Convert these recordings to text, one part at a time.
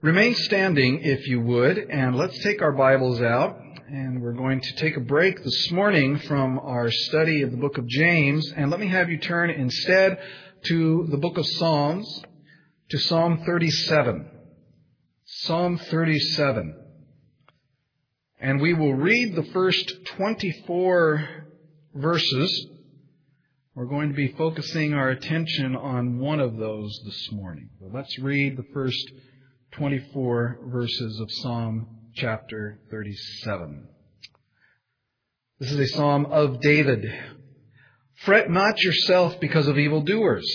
Remain standing if you would, and let's take our Bibles out, and we're going to take a break this morning from our study of the book of James, and let me have you turn instead to the book of Psalms, to Psalm 37. Psalm 37. And we will read the first 24 verses. We're going to be focusing our attention on one of those this morning. So let's read the first 24 verses of Psalm chapter 37. This is a psalm of David. Fret not yourself because of evildoers.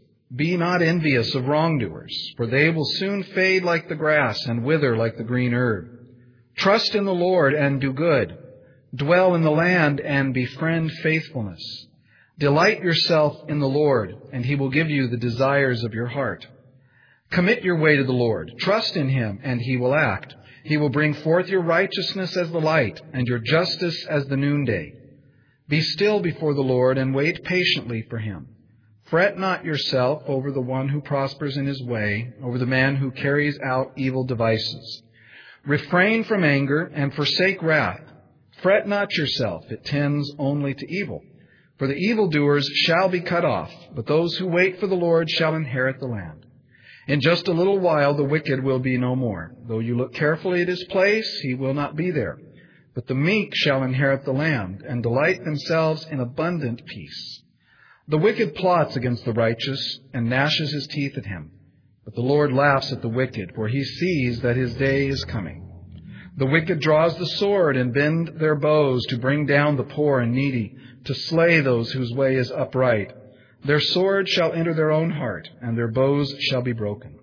Be not envious of wrongdoers, for they will soon fade like the grass and wither like the green herb. Trust in the Lord and do good. Dwell in the land and befriend faithfulness. Delight yourself in the Lord, and He will give you the desires of your heart. Commit your way to the Lord. Trust in Him, and He will act. He will bring forth your righteousness as the light, and your justice as the noonday. Be still before the Lord, and wait patiently for Him. Fret not yourself over the one who prospers in his way, over the man who carries out evil devices. Refrain from anger, and forsake wrath. Fret not yourself, it tends only to evil. For the evildoers shall be cut off, but those who wait for the Lord shall inherit the land. In just a little while the wicked will be no more. Though you look carefully at his place, he will not be there. But the meek shall inherit the land, and delight themselves in abundant peace. The wicked plots against the righteous, and gnashes his teeth at him. But the Lord laughs at the wicked, for He sees that his day is coming. The wicked draws the sword, and bend their bows to bring down the poor and needy, to slay those whose way is upright. Their sword shall enter their own heart, and their bows shall be broken.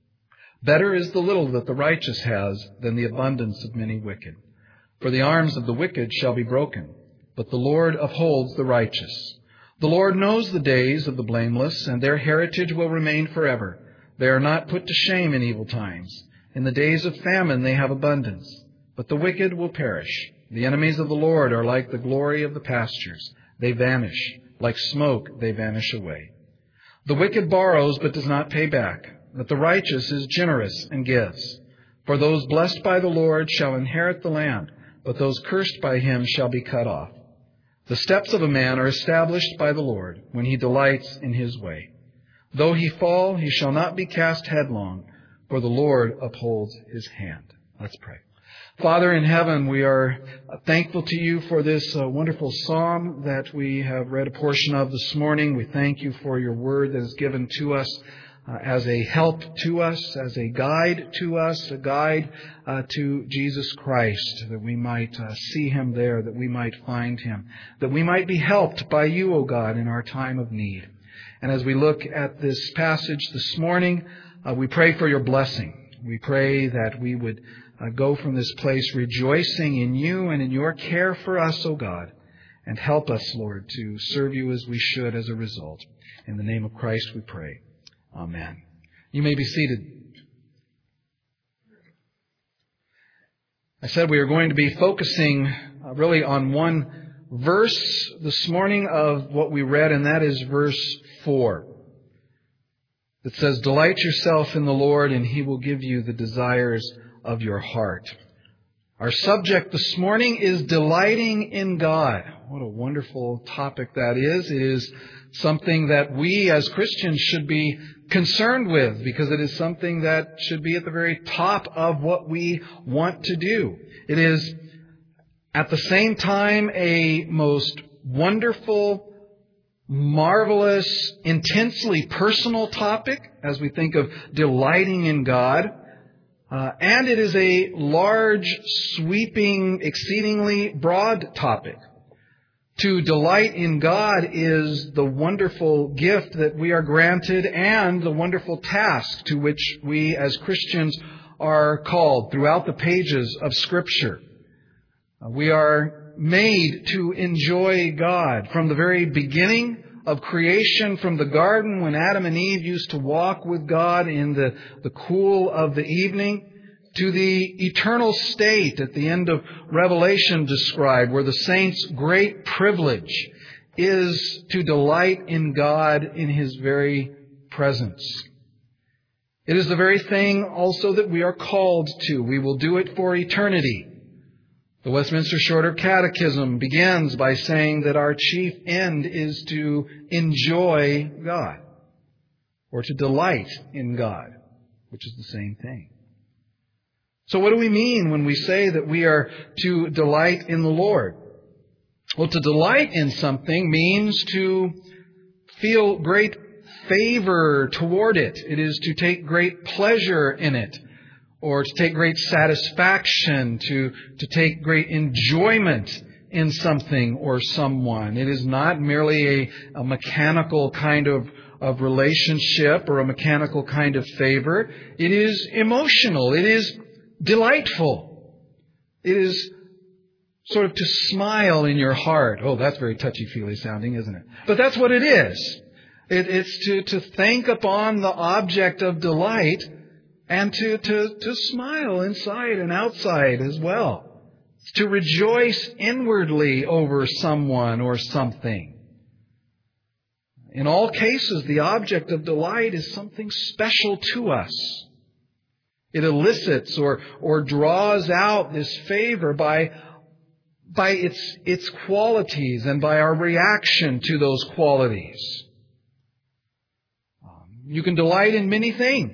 Better is the little that the righteous has than the abundance of many wicked. For the arms of the wicked shall be broken, but the Lord upholds the righteous. The Lord knows the days of the blameless, and their heritage will remain forever. They are not put to shame in evil times. In the days of famine they have abundance, but the wicked will perish. The enemies of the Lord are like the glory of the pastures. They vanish. Like smoke, they vanish away. The wicked borrows, but does not pay back. But the righteous is generous and gives. For those blessed by the Lord shall inherit the land, but those cursed by Him shall be cut off. The steps of a man are established by the Lord, when he delights in his way. Though he fall, he shall not be cast headlong, for the Lord upholds his hand. Let's pray. Father in heaven, we are thankful to You for this wonderful psalm that we have read a portion of this morning. We thank You for Your word that is given to us as a help to us, as a guide to us, a guide to Jesus Christ, that we might see Him there, that we might find Him, that we might be helped by You, O God, in our time of need. And as we look at this passage this morning, we pray for Your blessing. We pray that we would go from this place rejoicing in You and in Your care for us, O God. And help us, Lord, to serve You as we should as a result. In the name of Christ we pray. Amen. You may be seated. I said we are going to be focusing really on one verse this morning of what we read, and that is verse 4. It says, "Delight yourself in the Lord, and He will give you the desires of your heart." Our subject this morning is delighting in God. What a wonderful topic that is. It is something that we as Christians should be concerned with, because it is something that should be at the very top of what we want to do. It is at the same time a most wonderful, marvelous, intensely personal topic as we think of delighting in God. And it is a large, sweeping, exceedingly broad topic. To delight in God is the wonderful gift that we are granted and the wonderful task to which we as Christians are called throughout the pages of Scripture. We are made to enjoy God from the very beginning of creation, from the garden when Adam and Eve used to walk with God in the cool of the evening, to the eternal state at the end of Revelation described, where the saints' great privilege is to delight in God in His very presence. It is the very thing also that we are called to. We will do it for eternity. The Westminster Shorter Catechism begins by saying that our chief end is to enjoy God, or to delight in God, which is the same thing. So what do we mean when we say that we are to delight in the Lord? Well, to delight in something means to feel great favor toward it. It is to take great pleasure in it, or to take great satisfaction, to take great enjoyment in something or someone. It is not merely a mechanical kind of relationship or a mechanical kind of favor. It is emotional. It is delightful. It is sort of to smile in your heart. Oh, that's very touchy-feely sounding, isn't it? But that's what it is. It's to think upon the object of delight and to smile inside and outside as well. It's to rejoice inwardly over someone or something. In all cases, the object of delight is something special to us. It elicits or draws out this favor by its qualities and by our reaction to those qualities. You can delight in many things.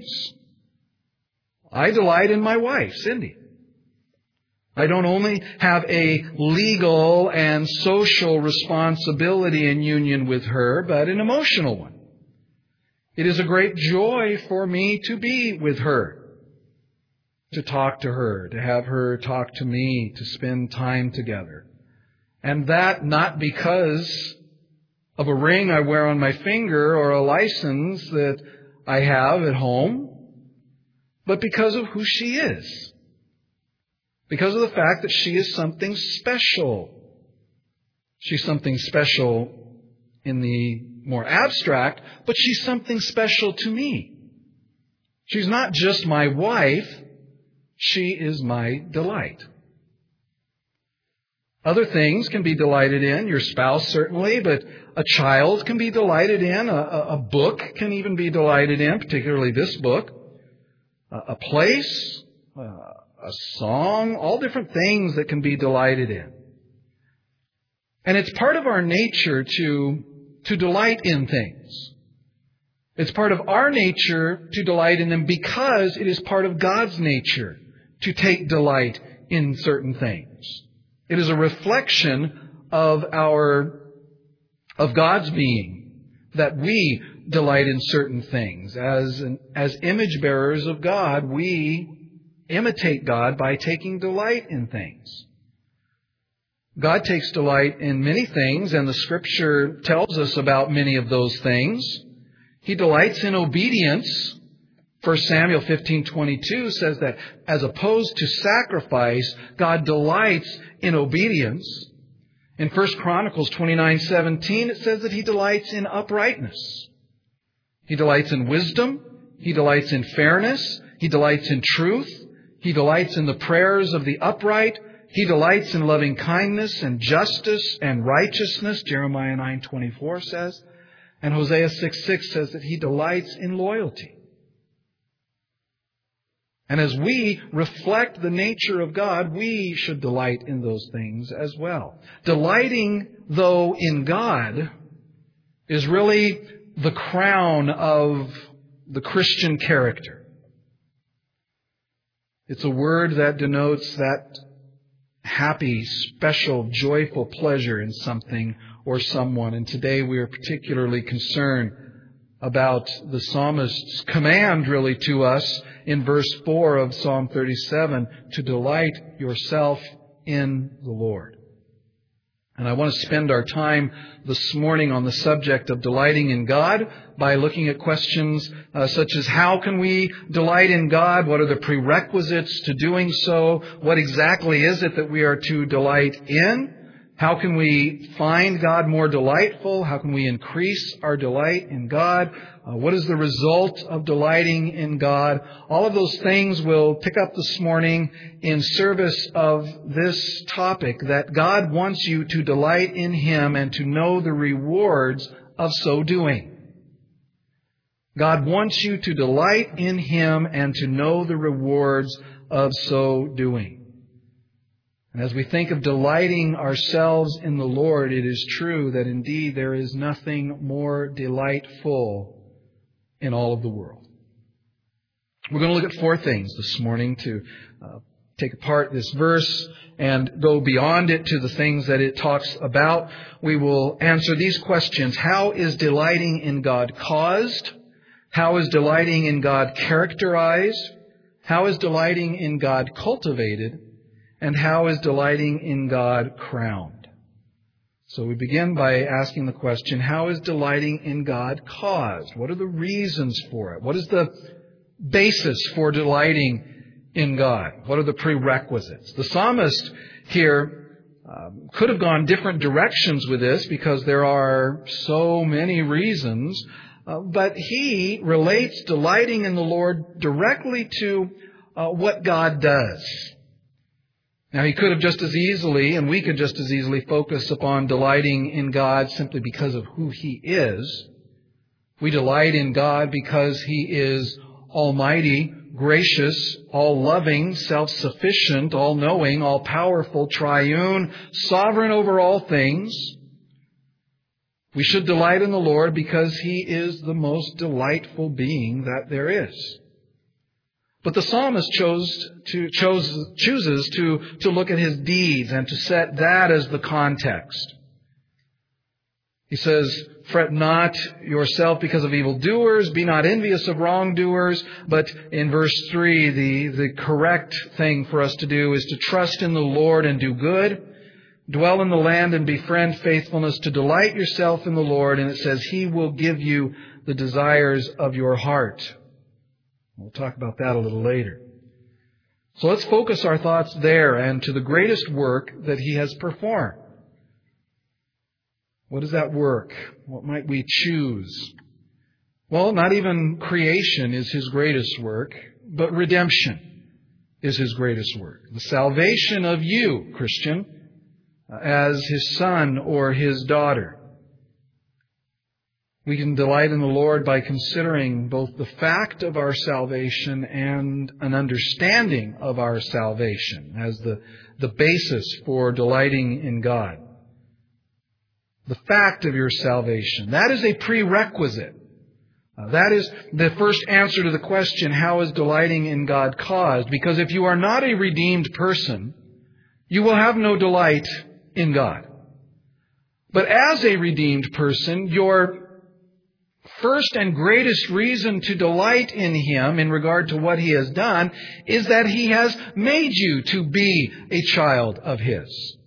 I delight in my wife, Cindy. I don't only have a legal and social responsibility in union with her, but an emotional one. It is a great joy for me to be with her, to talk to her, to have her talk to me, to spend time together. And that not because of a ring I wear on my finger or a license that I have at home, but because of who she is. Because of the fact that she is something special. She's something special in the more abstract, but she's something special to me. She's not just my wife, she is my delight. Other things can be delighted in, your spouse certainly, but a child can be delighted in, a book can even be delighted in, particularly this book, a place, a song, all different things that can be delighted in. And it's part of our nature to delight in things. It's part of our nature to delight in them because it is part of God's nature to take delight in certain things. It is a reflection of God's being that we delight in certain things. As image bearers of God, we imitate God by taking delight in things. God takes delight in many things, and the Scripture tells us about many of those things. He delights in obedience. 1 Samuel 15:22 says that as opposed to sacrifice, God delights in obedience. In 1 Chronicles 29:17, it says that He delights in uprightness. He delights in wisdom. He delights in fairness. He delights in truth. He delights in the prayers of the upright. He delights in loving kindness and justice and righteousness, Jeremiah 9:24 says. And Hosea 6:6 says that He delights in loyalty. And as we reflect the nature of God, we should delight in those things as well. Delighting, though, in God is really the crown of the Christian character. It's a word that denotes that happy, special, joyful pleasure in something or someone. And today we are particularly concerned about the psalmist's command really to us in verse 4 of Psalm 37, to delight yourself in the Lord. And I want to spend our time this morning on the subject of delighting in God by looking at questions such as how can we delight in God? What are the prerequisites to doing so? What exactly is it that we are to delight in? How can we find God more delightful? How can we increase our delight in God? What is the result of delighting in God? All of those things we'll pick up this morning in service of this topic, that God wants you to delight in Him and to know the rewards of so doing. God wants you to delight in Him and to know the rewards of so doing. And as we think of delighting ourselves in the Lord, it is true that indeed there is nothing more delightful in all of the world. We're going to look at 4 things this morning to take apart this verse and go beyond it to the things that it talks about. We will answer these questions. How is delighting in God caused? How is delighting in God characterized? How is delighting in God cultivated? And how is delighting in God crowned? So we begin by asking the question, how is delighting in God caused? What are the reasons for it? What is the basis for delighting in God? What are the prerequisites? The psalmist here could have gone different directions with this because there are so many reasons, but he relates delighting in the Lord directly to what God does. Now, he could have just as easily, and we could just as easily focus upon delighting in God simply because of who He is. We delight in God because He is almighty, gracious, all-loving, self-sufficient, all-knowing, all-powerful, triune, sovereign over all things. We should delight in the Lord because He is the most delightful being that there is. But the psalmist chooses to look at His deeds and to set that as the context. He says, "Fret not yourself because of evildoers, be not envious of wrongdoers." But in verse 3, the correct thing for us to do is to trust in the Lord and do good, dwell in the land and befriend faithfulness, to delight yourself in the Lord. And it says, He will give you the desires of your heart. We'll talk about that a little later. So let's focus our thoughts there and to the greatest work that He has performed. What is that work? What might we choose? Well, not even creation is His greatest work, but redemption is His greatest work. The salvation of you, Christian, as His son or His daughter. We can delight in the Lord by considering both the fact of our salvation and an understanding of our salvation as the basis for delighting in God. The fact of your salvation, that is a prerequisite. That is the first answer to the question, how is delighting in God caused? Because if you are not a redeemed person, you will have no delight in God. But as a redeemed person, your first and greatest reason to delight in Him in regard to what He has done is that He has made you to be a child of His.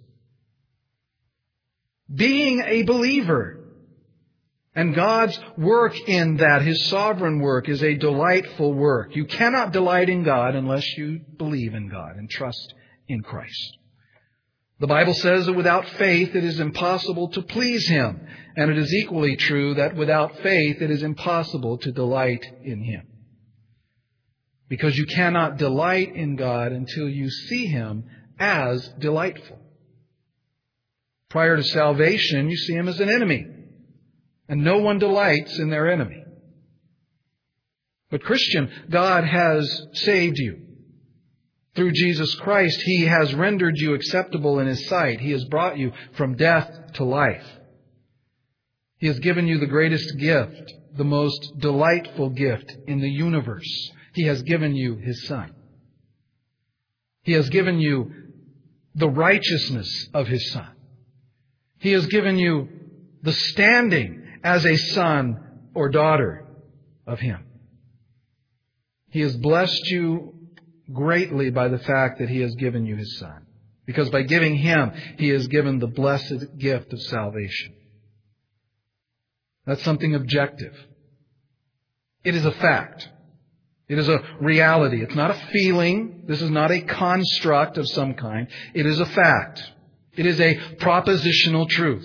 Being a believer and God's work in that, His sovereign work, is a delightful work. You cannot delight in God unless you believe in God and trust in Christ. The Bible says that without faith it is impossible to please Him. And it is equally true that without faith it is impossible to delight in Him. Because you cannot delight in God until you see Him as delightful. Prior to salvation, you see Him as an enemy. And no one delights in their enemy. But Christian, God has saved you. Through Jesus Christ, He has rendered you acceptable in His sight. He has brought you from death to life. He has given you the greatest gift, the most delightful gift in the universe. He has given you His Son. He has given you the righteousness of His Son. He has given you the standing as a son or daughter of Him. He has blessed you greatly by the fact that He has given you His Son. Because by giving Him, He has given the blessed gift of salvation. That's something objective. It is a fact. It is a reality. It's not a feeling. This is not a construct of some kind. It is a fact. It is a propositional truth.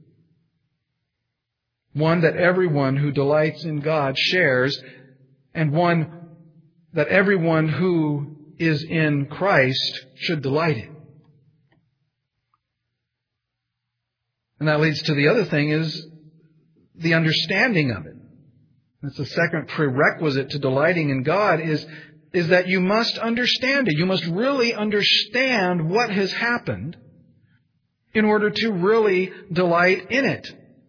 One that everyone who delights in God shares, and one that everyone who is in Christ should delight in. And that leads to the other thing, is the understanding of it. It's the second prerequisite to delighting in God is that you must understand it. You must really understand what has happened in order to really delight in it.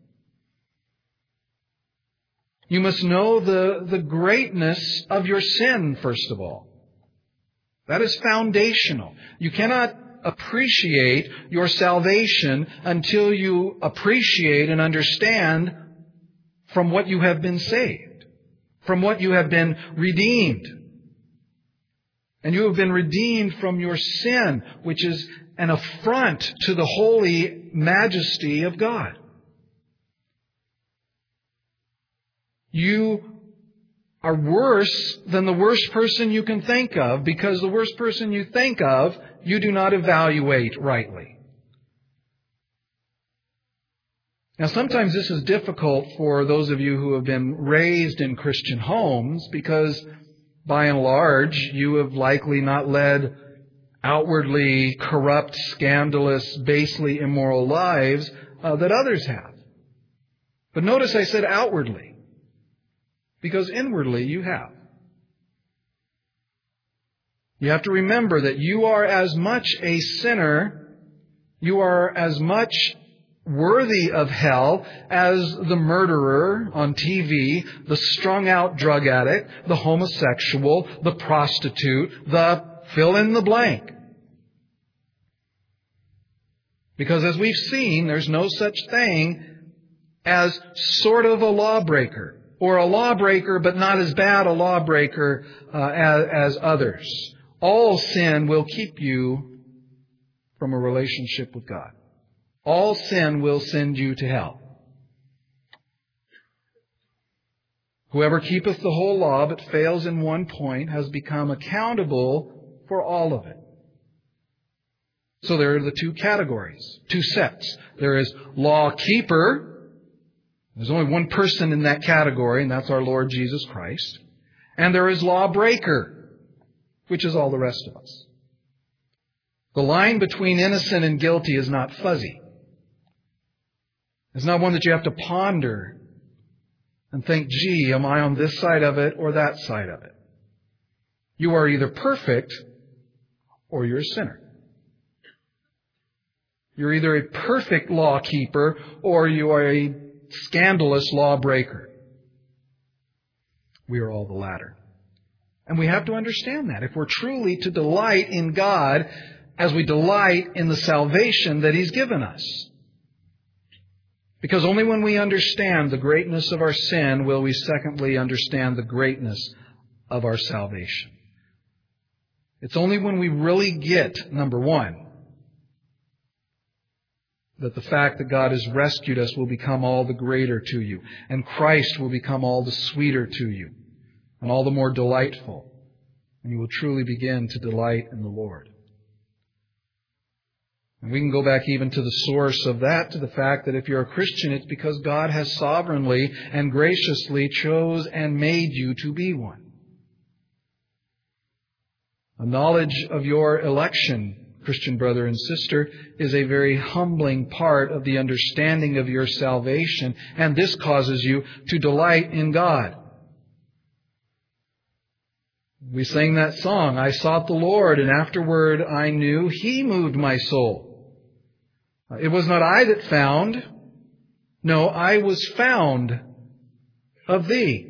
You must know the greatness of your sin, first of all. That is foundational. You cannot appreciate your salvation until you appreciate and understand from what you have been saved, from what you have been redeemed. And you have been redeemed from your sin, which is an affront to the holy majesty of God. You are worse than the worst person you can think of, because the worst person you think of, you do not evaluate rightly. Now, sometimes this is difficult for those of you who have been raised in Christian homes, because by and large, you have likely not led outwardly corrupt, scandalous, basely immoral lives that others have. But notice I said outwardly, because inwardly you have. You have to remember that you are as much a sinner, you are as much worthy of hell as the murderer on TV, the strung-out drug addict, the homosexual, the prostitute, the fill in the blank. Because as we've seen, there's no such thing as sort of a lawbreaker, or a lawbreaker but not as bad a lawbreaker as others. All sin will keep you from a relationship with God. All sin will send you to hell. Whoever keepeth the whole law but fails in one point has become accountable for all of it. So there are the two categories, two sets. There is law keeper. There's only one person in that category, and that's our Lord Jesus Christ. And there is lawbreaker, which is all the rest of us. The line between innocent and guilty is not fuzzy. It's not one that you have to ponder and think, gee, am I on this side of it or that side of it? You are either perfect or you're a sinner. You're either a perfect law keeper or you are a scandalous lawbreaker. We are all the latter. And we have to understand that if we're truly to delight in God as we delight in the salvation that He's given us. Because only when we understand the greatness of our sin will we secondly understand the greatness of our salvation. It's only when we really get, number one, that the fact that God has rescued us will become all the greater to you, and Christ will become all the sweeter to you, and all the more delightful, and you will truly begin to delight in the Lord. And we can go back even to the source of that, to the fact that if you're a Christian, it's because God has sovereignly and graciously chose and made you to be one. A knowledge of your election, Christian brother and sister, is a very humbling part of the understanding of your salvation, and this causes you to delight in God. We sang that song, I sought the Lord, and afterward I knew He moved my soul. It was not I that found, no, I was found of Thee.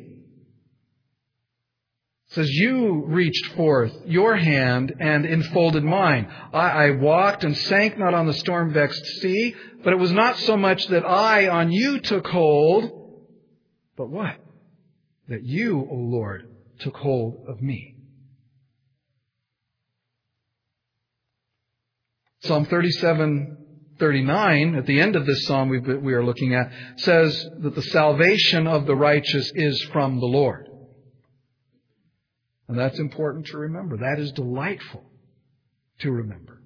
It says, you reached forth your hand and enfolded mine. I walked and sank not on the storm-vexed sea, but it was not so much that I on you took hold, but what? That you, O Lord, took hold of me. Psalm 37:39, at the end of this psalm we are looking at, says that the salvation of the righteous is from the Lord. And that's important to remember. That is delightful to remember.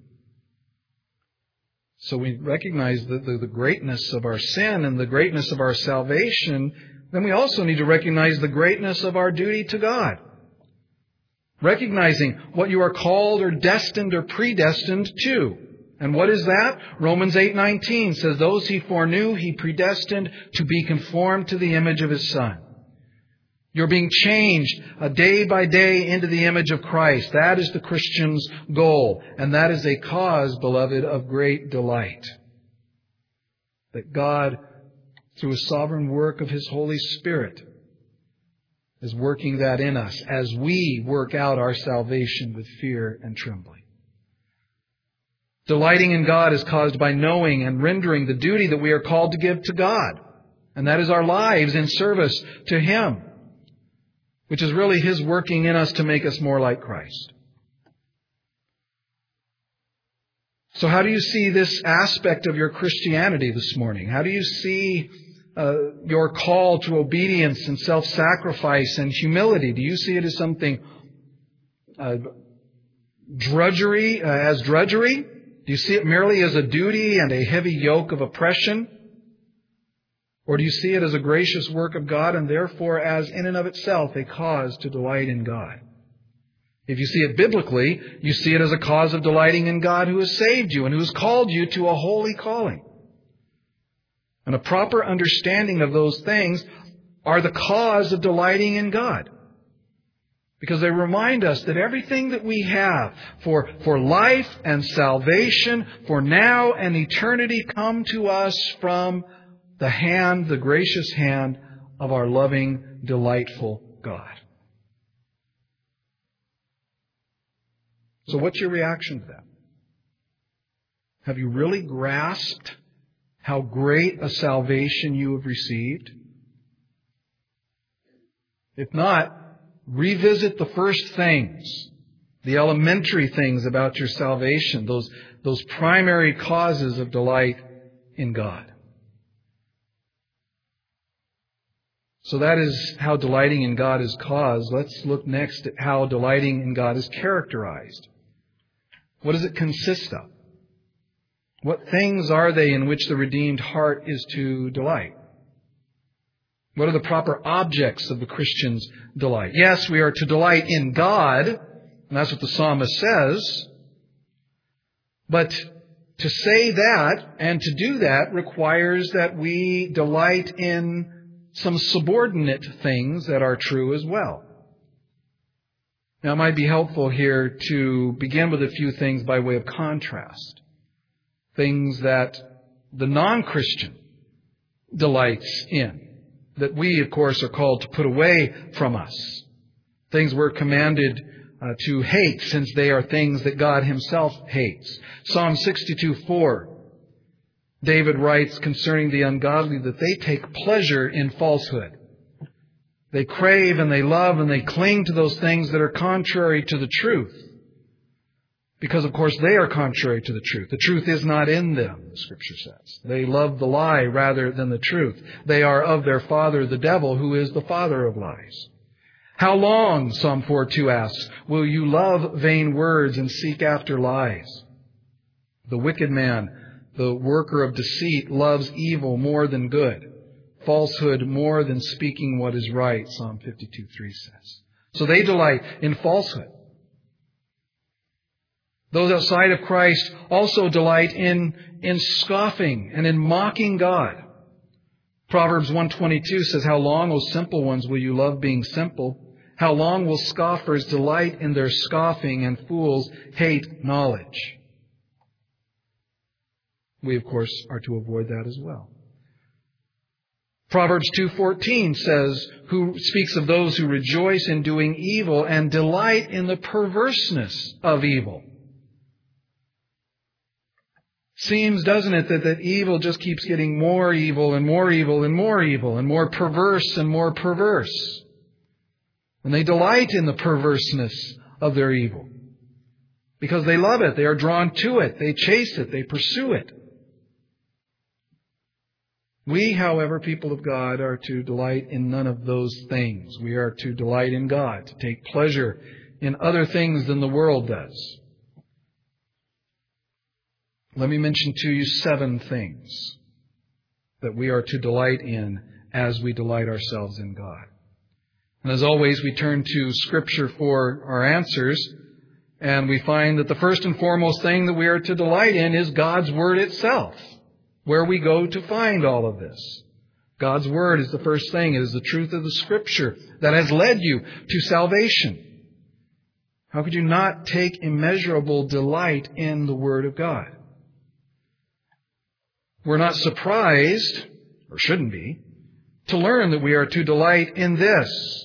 So we recognize the greatness of our sin and the greatness of our salvation. Then we also need to recognize the greatness of our duty to God. Recognizing what you are called or destined or predestined to. And what is that? Romans 8:19 says, those He foreknew, He predestined to be conformed to the image of His Son. You're being changed day by day into the image of Christ. That is the Christian's goal. And that is a cause, beloved, of great delight. That God, through a sovereign work of His Holy Spirit, is working that in us as we work out our salvation with fear and trembling. Delighting in God is caused by knowing and rendering the duty that we are called to give to God. And that is our lives in service to Him, which is really His working in us to make us more like Christ. So how do you see this aspect of your Christianity this morning? How do you see your call to obedience and self-sacrifice and humility? Do you see it as something drudgery? Do you see it merely as a duty and a heavy yoke of oppression? Or do you see it as a gracious work of God and therefore as in and of itself a cause to delight in God? If you see it biblically, you see it as a cause of delighting in God who has saved you and who has called you to a holy calling. And a proper understanding of those things are the cause of delighting in God. Because they remind us that everything that we have for life and salvation, for now and eternity, come to us from the gracious hand of our loving, delightful God. So what's your reaction to that? Have you really grasped how great a salvation you have received? If not, revisit the first things, the elementary things about your salvation, those primary causes of delight in God. So that is how delighting in God is caused. Let's look next at how delighting in God is characterized. What does it consist of? What things are they in which the redeemed heart is to delight? What are the proper objects of the Christian's delight? Yes, we are to delight in God, and that's what the psalmist says. But to say that and to do that requires that we delight in some subordinate things that are true as well. Now, it might be helpful here to begin with a few things by way of contrast. Things that the non-Christian delights in, that we, of course, are called to put away from us. Things we're commanded to hate, since they are things that God Himself hates. Psalm 62:4, David writes concerning the ungodly that they take pleasure in falsehood. They crave and they love and they cling to those things that are contrary to the truth. Because, of course, they are contrary to the truth. The truth is not in them, the Scripture says. They love the lie rather than the truth. They are of their father, the devil, who is the father of lies. How long, Psalm 4:2 asks, will you love vain words and seek after lies? The wicked man, the worker of deceit, loves evil more than good, falsehood more than speaking what is right, Psalm 52:3 says. So they delight in falsehood. Those outside of Christ also delight in scoffing and in mocking God. Proverbs 1:22 says, how long, O simple ones, will you love being simple? How long will scoffers delight in their scoffing and fools hate knowledge? We, of course, are to avoid that as well. Proverbs 2:14 says, who speaks of those who rejoice in doing evil and delight in the perverseness of evil. Seems, doesn't it, that evil just keeps getting more evil and more evil and more evil and more perverse and more perverse. And they delight in the perverseness of their evil. Because they love it. They are drawn to it. They chase it. They pursue it. We, however, people of God, are to delight in none of those things. We are to delight in God, to take pleasure in other things than the world does. Let me mention to you 7 things that we are to delight in as we delight ourselves in God. And as always, we turn to Scripture for our answers, and we find that the first and foremost thing that we are to delight in is God's Word itself, where we go to find all of this. God's Word is the first thing. It is the truth of the Scripture that has led you to salvation. How could you not take immeasurable delight in the Word of God? We're not surprised, or shouldn't be, to learn that we are to delight in this.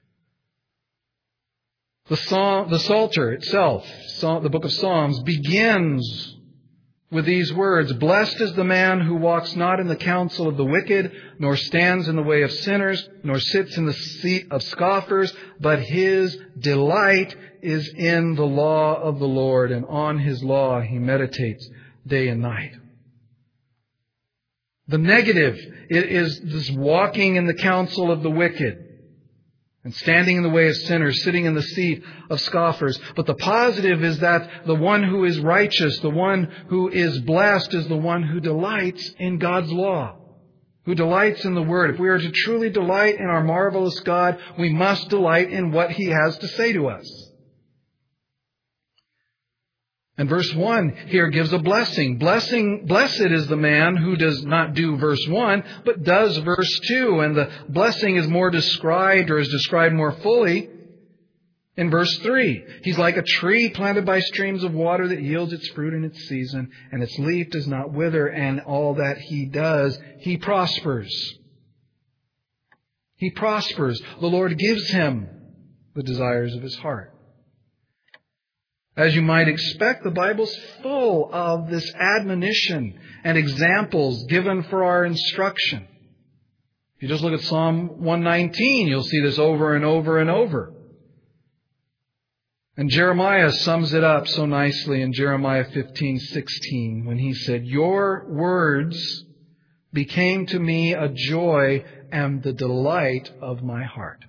The Psalter itself, the book of Psalms, begins with these words, "Blessed is the man who walks not in the counsel of the wicked, nor stands in the way of sinners, nor sits in the seat of scoffers, but his delight is in the law of the Lord, and on his law he meditates day and night." The negative is this walking in the counsel of the wicked and standing in the way of sinners, sitting in the seat of scoffers. But the positive is that the one who is righteous, the one who is blessed, is the one who delights in God's law, who delights in the Word. If we are to truly delight in our marvelous God, we must delight in what He has to say to us. And verse 1 here gives a blessing. Blessed is the man who does not do verse 1, but does verse 2. And the blessing is more described, or is described more fully, in verse 3. He's like a tree planted by streams of water that yields its fruit in its season, and its leaf does not wither, and all that he does, he prospers. He prospers. The Lord gives him the desires of his heart. As you might expect, the Bible's full of this admonition and examples given for our instruction. If you just look at Psalm 119, you'll see this over and over and over. And Jeremiah sums it up so nicely in Jeremiah 15:16 when he said, "Your words became to me a joy and the delight of my heart."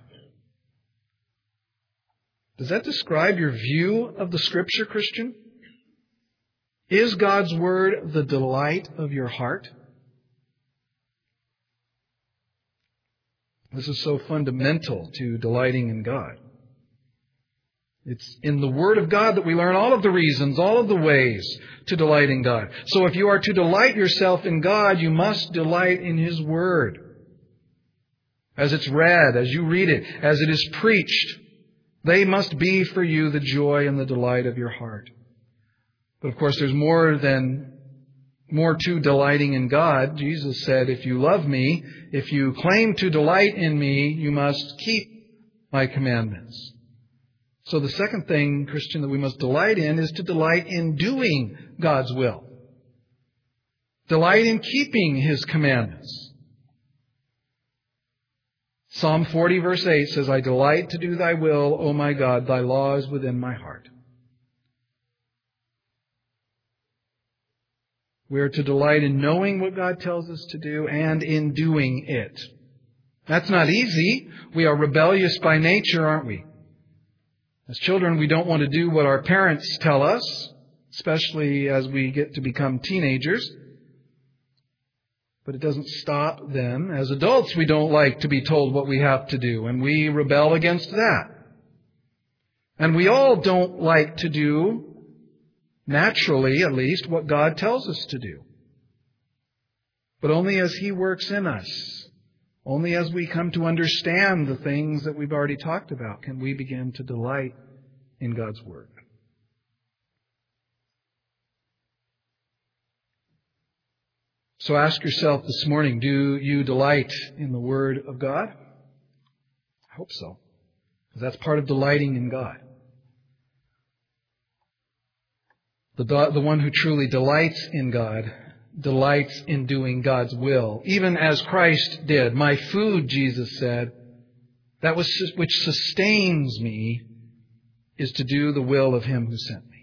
Does that describe your view of the Scripture, Christian? Is God's Word the delight of your heart? This is so fundamental to delighting in God. It's in the Word of God that we learn all of the reasons, all of the ways to delight in God. So if you are to delight yourself in God, you must delight in His Word. As it's read, as you read it, as it is preached, they must be for you the joy and the delight of your heart. But of course, there's more to delighting in God. Jesus said, "If you love me, if you claim to delight in me, you must keep my commandments." So the second thing, Christian, that we must delight in is to delight in doing God's will. Delight in keeping His commandments. Psalm 40 verse 8 says, "I delight to do thy will, O my God, thy law is within my heart." We are to delight in knowing what God tells us to do and in doing it. That's not easy. We are rebellious by nature, aren't we? As children, we don't want to do what our parents tell us, especially as we get to become teenagers. But it doesn't stop them. As adults, we don't like to be told what we have to do, and we rebel against that. And we all don't like to do, naturally at least, what God tells us to do. But only as He works in us, only as we come to understand the things that we've already talked about, can we begin to delight in God's Word. So ask yourself this morning, do you delight in the Word of God? I hope so, because that's part of delighting in God. The one who truly delights in God delights in doing God's will, even as Christ did. "My food," Jesus said, "that which sustains me is to do the will of Him who sent me."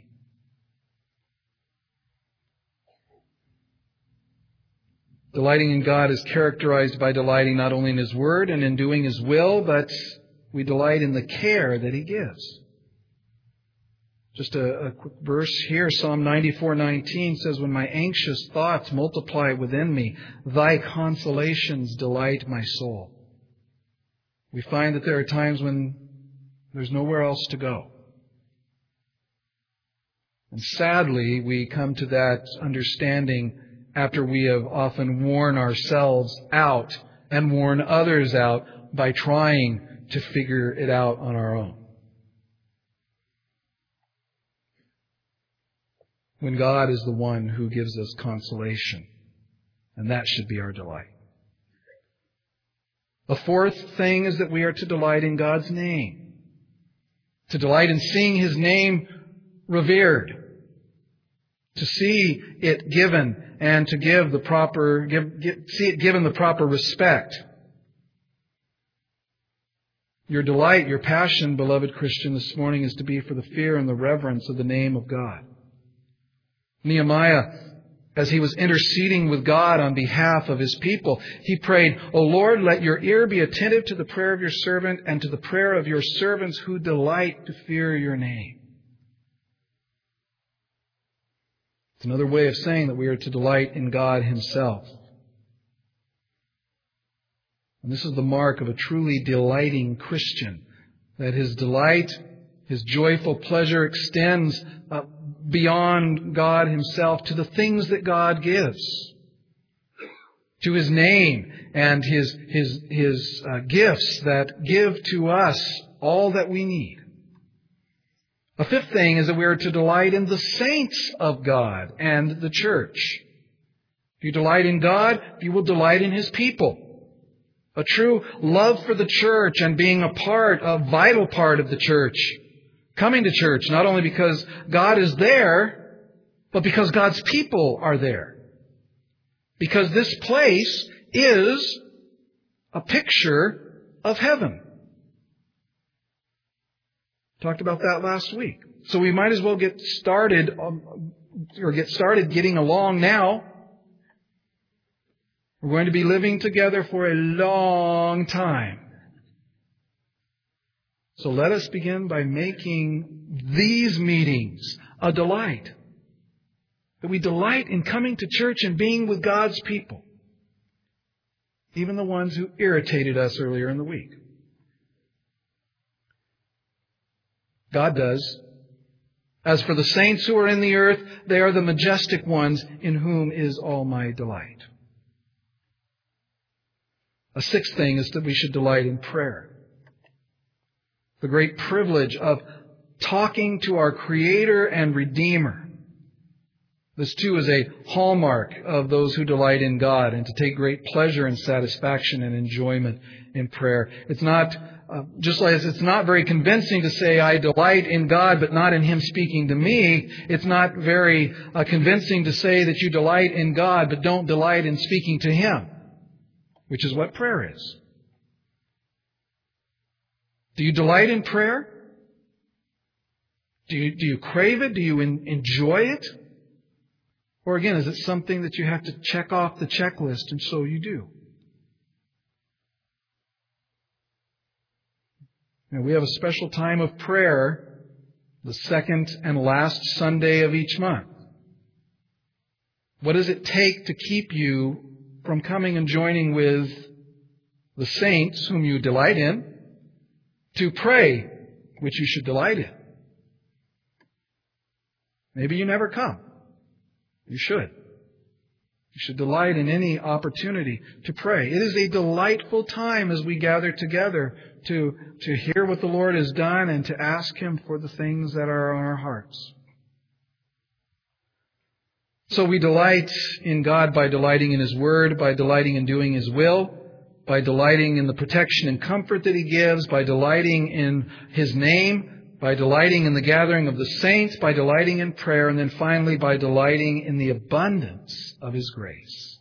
Delighting in God is characterized by delighting not only in His Word and in doing His will, but we delight in the care that He gives. Just a quick verse here, Psalm 94:19 says, "When my anxious thoughts multiply within me, thy consolations delight my soul." We find that there are times when there's nowhere else to go. And sadly, we come to that understanding after we have often worn ourselves out and worn others out by trying to figure it out on our own. When God is the one who gives us consolation, and that should be our delight. A fourth thing is that we are to delight in God's name. To delight in seeing His name revered. To see it given and to give the proper, see it given the proper respect. Your delight, your passion, beloved Christian, this morning is to be for the fear and the reverence of the name of God. Nehemiah, as he was interceding with God on behalf of his people, he prayed, "O Lord, let your ear be attentive to the prayer of your servant and to the prayer of your servants who delight to fear your name." It's another way of saying that we are to delight in God Himself. And this is the mark of a truly delighting Christian, that his delight, his joyful pleasure extends beyond God Himself to the things that God gives, to His name and His gifts that give to us all that we need. A fifth thing is that we are to delight in the saints of God and the church. If you delight in God, you will delight in His people. A true love for the church and being a vital part of the church. Coming to church, not only because God is there, but because God's people are there. Because this place is a picture of heaven. Talked about that last week. So we might as well get started getting along now. We're going to be living together for a long time. So let us begin by making these meetings a delight. That we delight in coming to church and being with God's people. Even the ones who irritated us earlier in the week. God does. As for the saints who are in the earth, they are the majestic ones in whom is all my delight. A sixth thing is that we should delight in prayer. The great privilege of talking to our Creator and Redeemer. This too is a hallmark of those who delight in God, and to take great pleasure and satisfaction and enjoyment in prayer. It's not, just as it's not very convincing to say, I delight in God, but not in Him speaking to me. It's not very convincing to say that you delight in God, but don't delight in speaking to Him, which is what prayer is. Do you delight in prayer? Do you crave it? Do you enjoy it? Or again, is it something that you have to check off the checklist, and so you do? Now, we have a special time of prayer, the second and last Sunday of each month. What does it take to keep you from coming and joining with the saints whom you delight in to pray, which you should delight in? Maybe you never come. You should. You should delight in any opportunity to pray. It is a delightful time as we gather together to hear what the Lord has done and to ask Him for the things that are on our hearts. So we delight in God by delighting in His Word, by delighting in doing His will, by delighting in the protection and comfort that He gives, by delighting in His name, by delighting in the gathering of the saints, by delighting in prayer, and then finally by delighting in the abundance of His grace.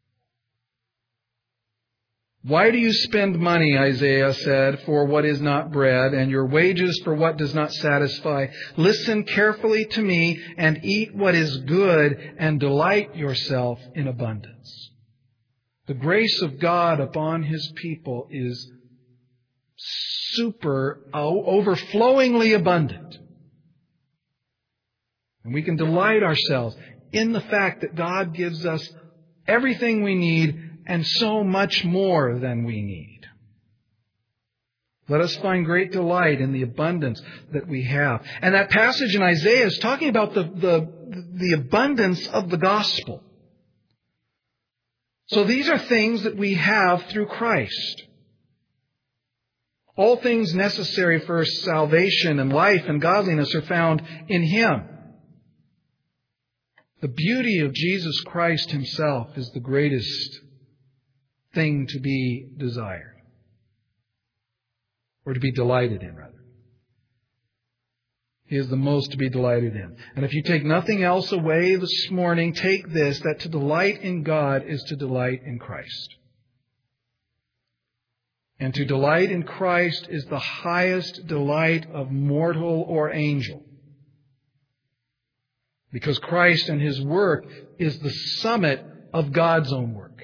Why do you spend money, Isaiah said, for what is not bread, and your wages for what does not satisfy? Listen carefully to me and eat what is good, and delight yourself in abundance. The grace of God upon His people is overflowingly abundant. And we can delight ourselves in the fact that God gives us everything we need and so much more than we need. Let us find great delight in the abundance that we have. And that passage in Isaiah is talking about the abundance of the gospel. So these are things that we have through Christ. All things necessary for salvation and life and godliness are found in Him. The beauty of Jesus Christ Himself is the greatest thing to be desired. Or to be delighted in, rather. He is the most to be delighted in. And if you take nothing else away this morning, take this, that to delight in God is to delight in Christ. And to delight in Christ is the highest delight of mortal or angel. Because Christ and His work is the summit of God's own work.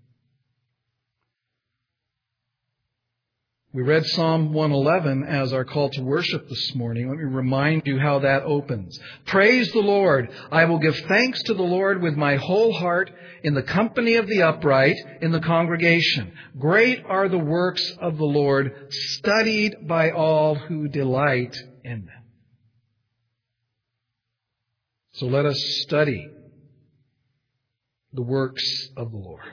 We read Psalm 111 as our call to worship this morning. Let me remind you how that opens. Praise the Lord. I will give thanks to the Lord with my whole heart in the company of the upright in the congregation. Great are the works of the Lord, studied by all who delight in them. So let us study the works of the Lord.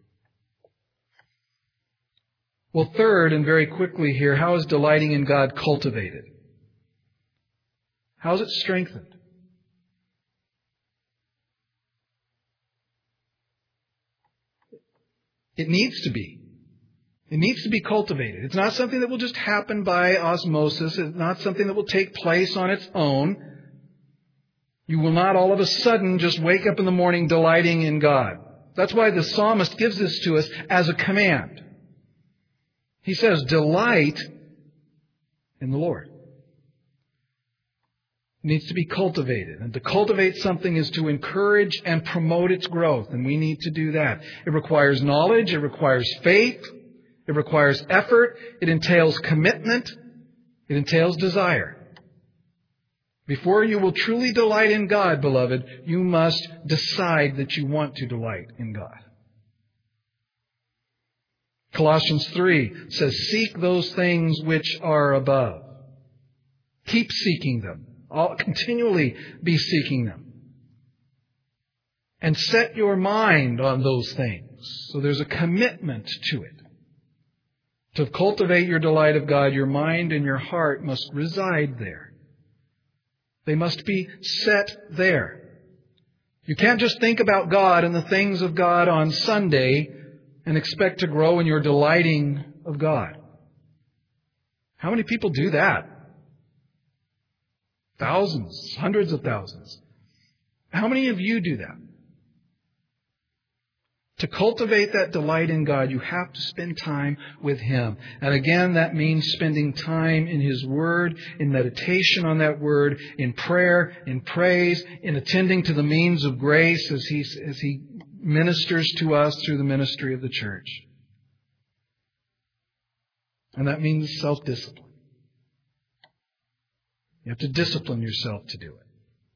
Well, third, and very quickly here, how is delighting in God cultivated? How is it strengthened? It needs to be. It needs to be cultivated. It's not something that will just happen by osmosis. It's not something that will take place on its own. You will not all of a sudden just wake up in the morning delighting in God. That's why the psalmist gives this to us as a command. He says, delight in the Lord. It needs to be cultivated. And to cultivate something is to encourage and promote its growth. And we need to do that. It requires knowledge. It requires faith. It requires effort. It entails commitment. It entails desire. Before you will truly delight in God, beloved, you must decide that you want to delight in God. Colossians 3 says, seek those things which are above. Keep seeking them. Continually be seeking them. And set your mind on those things. So there's a commitment to it. To cultivate your delight of God, your mind and your heart must reside there. They must be set there. You can't just think about God and the things of God on Sunday and expect to grow in your delighting of God. How many people do that? Thousands, hundreds of thousands. How many of you do that? To cultivate that delight in God, you have to spend time with Him. And again, that means spending time in His Word, in meditation on that Word, in prayer, in praise, in attending to the means of grace as He ministers to us through the ministry of the church. And that means self-discipline. You have to discipline yourself to do it.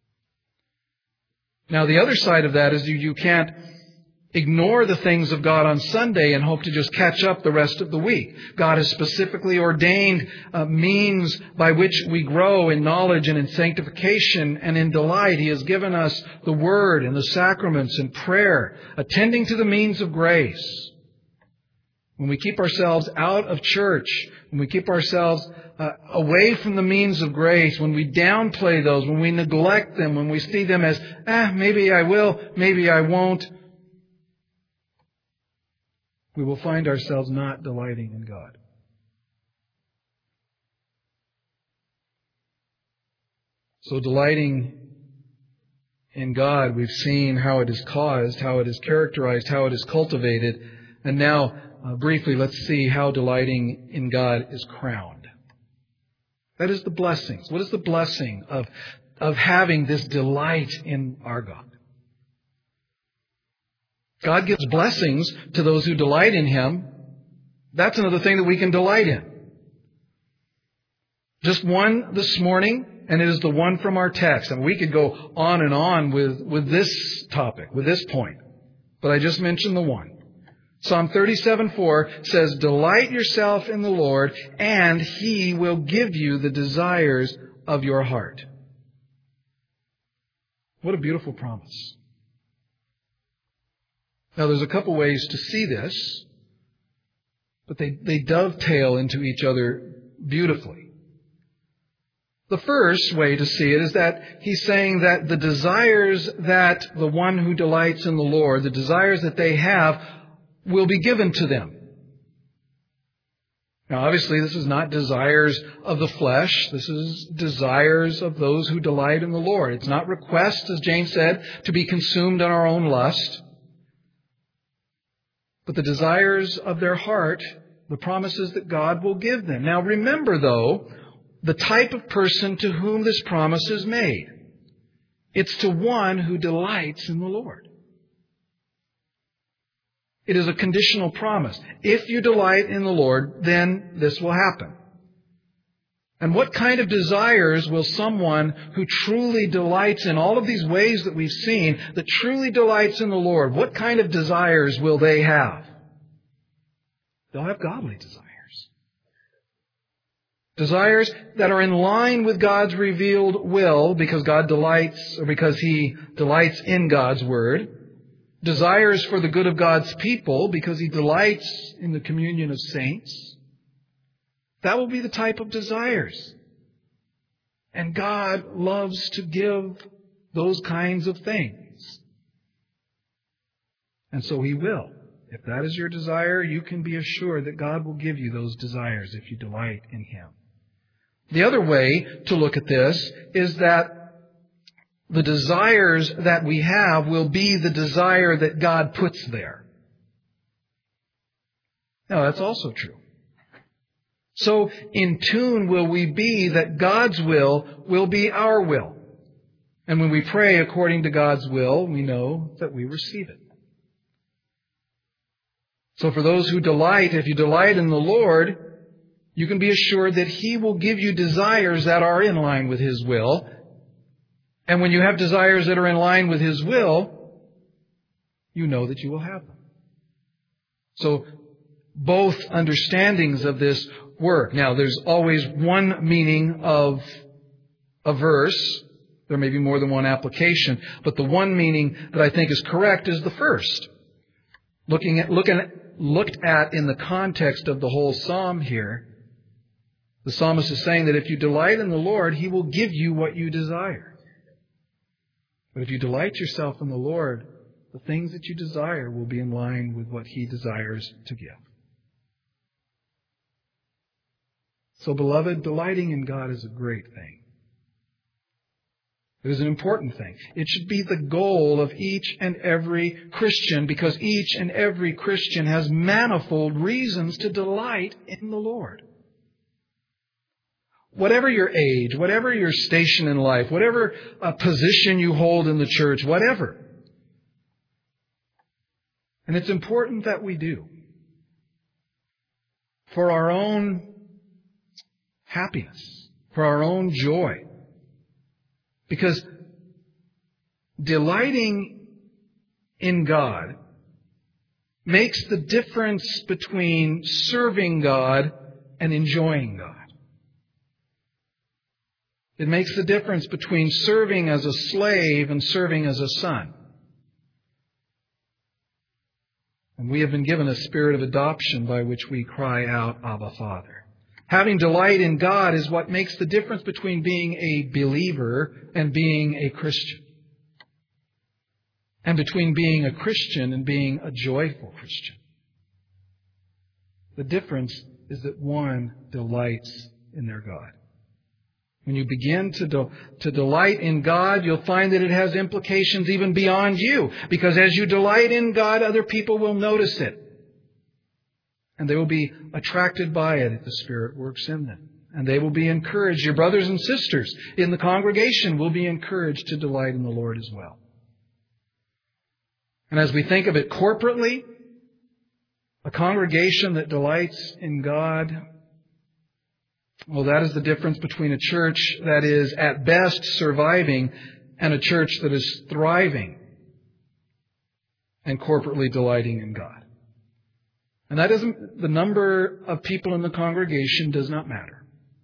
Now, the other side of that is you can't ignore the things of God on Sunday and hope to just catch up the rest of the week. God has specifically ordained means by which we grow in knowledge and in sanctification and in delight. He has given us the Word and the sacraments and prayer, attending to the means of grace. When we keep ourselves out of church, when we keep ourselves away from the means of grace, when we downplay those, when we neglect them, when we see them as, maybe I will, maybe I won't, we will find ourselves not delighting in God. So delighting in God, we've seen how it is caused, how it is characterized, how it is cultivated. And now, briefly, let's see how delighting in God is crowned. That is the blessings. What is the blessing of having this delight in our God? God gives blessings to those who delight in Him. That's another thing that we can delight in. Just one this morning, and it is the one from our text. And we could go on and on with this topic, with this point. But I just mentioned the one. Psalm 37:4 says, delight yourself in the Lord, and He will give you the desires of your heart. What a beautiful promise. Now, there's a couple ways to see this, but they dovetail into each other beautifully. The first way to see it is that he's saying that the desires that the one who delights in the Lord, the desires that they have, will be given to them. Now, obviously, this is not desires of the flesh. This is desires of those who delight in the Lord. It's not requests, as James said, to be consumed in our own lust. But the desires of their heart, the promises that God will give them. Now, remember, though, the type of person to whom this promise is made. It's to one who delights in the Lord. It is a conditional promise. If you delight in the Lord, then this will happen. And what kind of desires will someone who truly delights in all of these ways that we've seen, that truly delights in the Lord, what kind of desires will they have? They'll have godly desires. Desires that are in line with God's revealed will, because God delights, or because He delights in God's Word. Desires for the good of God's people, because He delights in the communion of saints. That will be the type of desires. And God loves to give those kinds of things. And so He will. If that is your desire, you can be assured that God will give you those desires if you delight in Him. The other way to look at this is that the desires that we have will be the desire that God puts there. Now, that's also true. So, in tune will we be that God's will be our will. And when we pray according to God's will, we know that we receive it. So for those who delight, if you delight in the Lord, you can be assured that He will give you desires that are in line with His will. And when you have desires that are in line with His will, you know that you will have them. So both understandings of this work. Now, there's always one meaning of a verse. There may be more than one application. But the one meaning that I think is correct is the first. Looked at in the context of the whole psalm here, the psalmist is saying that if you delight in the Lord, He will give you what you desire. But if you delight yourself in the Lord, the things that you desire will be in line with what He desires to give. So, beloved, delighting in God is a great thing. It is an important thing. It should be the goal of each and every Christian, because each and every Christian has manifold reasons to delight in the Lord. Whatever your age, whatever your station in life, whatever position you hold in the church, whatever. And it's important that we do. For our own happiness, for our own joy. Because delighting in God makes the difference between serving God and enjoying God. It makes the difference between serving as a slave and serving as a son. And we have been given a spirit of adoption by which we cry out, Abba, Father. Having delight in God is what makes the difference between being a believer and being a Christian. And between being a Christian and being a joyful Christian. The difference is that one delights in their God. When you begin to delight in God, you'll find that it has implications even beyond you. Because as you delight in God, other people will notice it. And they will be attracted by it if the Spirit works in them. And they will be encouraged. Your brothers and sisters in the congregation will be encouraged to delight in the Lord as well. And as we think of it corporately, a congregation that delights in God, well, that is the difference between a church that is at best surviving and a church that is thriving and corporately delighting in God. And that isn't, the number of people in the congregation does not matter.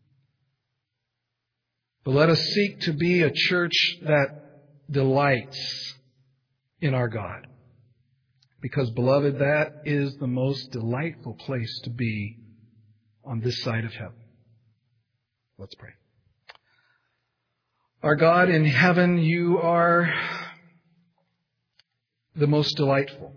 But let us seek to be a church that delights in our God. Because, beloved, that is the most delightful place to be on this side of heaven. Let's pray. Our God in heaven, you are the most delightful.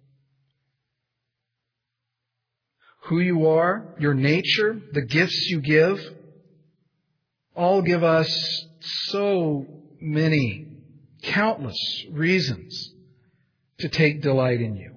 Who you are, your nature, the gifts you give, all give us so many, countless reasons to take delight in you.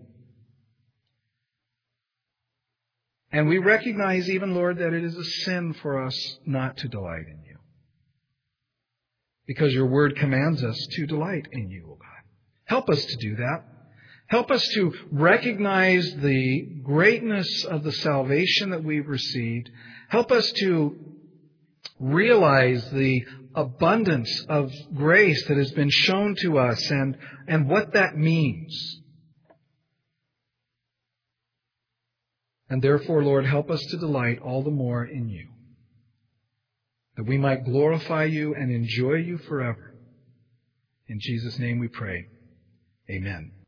And we recognize even, Lord, that it is a sin for us not to delight in you. Because your word commands us to delight in you, O God. Help us to do that. Help us to recognize the greatness of the salvation that we've received. Help us to realize the abundance of grace that has been shown to us and what that means. And therefore, Lord, help us to delight all the more in you, that we might glorify you and enjoy you forever. In Jesus' name we pray. Amen.